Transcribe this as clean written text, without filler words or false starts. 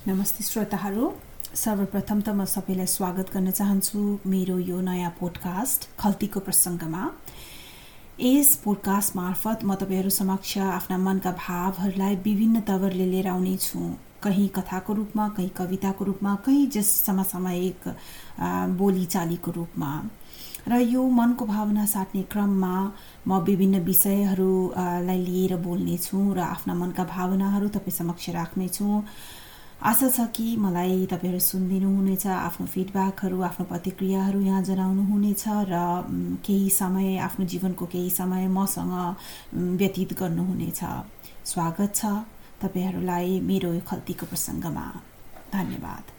नमस्ते श्रोताहरू, सर्वप्रथम त म सबैलाई स्वागत गर्न चाहन्छु मेरो यो नयाँ पोडकास्ट खल्तीको प्रसङ्गमा। यस पोडकास्ट मार्फत म तपाईहरू समक्ष आफ्ना मनका भावहरूलाई विभिन्न तवरले लिएर आउने छु। कहीँ कथाको रूपमा, कहीँ कविताको रूपमा, कहीँ जस समसामयिक बोलीचालीको रूपमा। र यो मनको भावना साट्ने क्रममा म विभिन्न विषयहरूलाई लिएर बोल्नेछु र आफ्ना मनका भावनाहरू तपाईँ समक्ष राख्नेछु। आशा छ कि मलाई तपाईहरू सुनिदिनु हुनेछ, आफ्नो फिडब्याकहरू, आफ्नो प्रतिक्रियाहरू यहाँ जनाउनु हुनेछ र केही समय, आफ्नो जीवनको केही समय मसँग व्यतीत गर्नुहुनेछ। स्वागत छ तपाईहरूलाई मेरो यो खल्तीको प्रसङ्गमा। धन्यवाद।